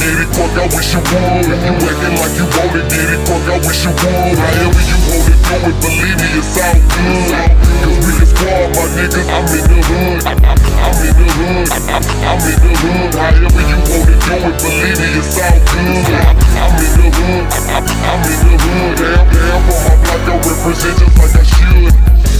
get it, fuck, I wish you would. If you acting like you wanna get it, fuck, I wish you would. However you wanna do it, believe me, it's all good. Cause we can squad, my niggas, I'm in the hood. I'm in the hood, I'm in the hood. However you wanna do it, believe me, it's all good. I'm in the hood, I'm in the hood. Damn, for my block, I represent just like I should.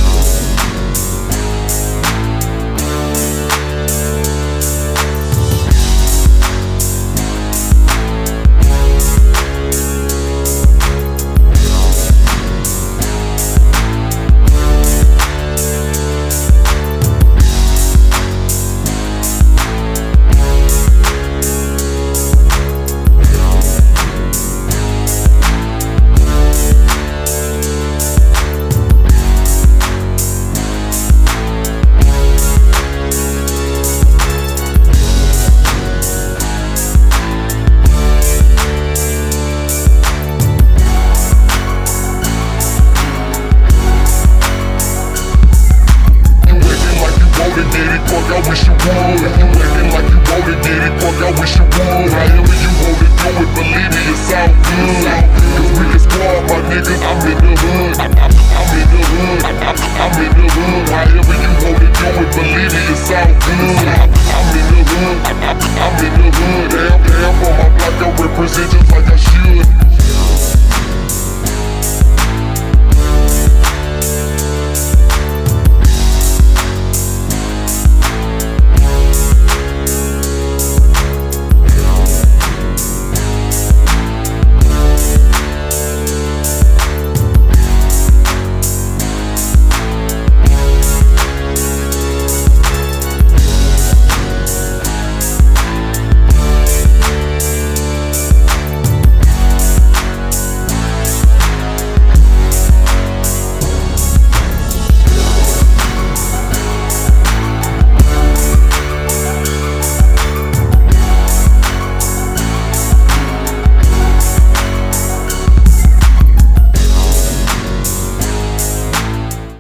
I wish you would. You acting like you wanna get it, fuck, I wish you would. However you wanna do it, believe me, it's all good. Cause we can squad, my niggas, I'm in the hood. I'm in the hood, I'm in the hood. However you wanna do it, believe me, it's all good. I'm in the hood, I'm in the hood. Damn, for my block, I represent just like I should.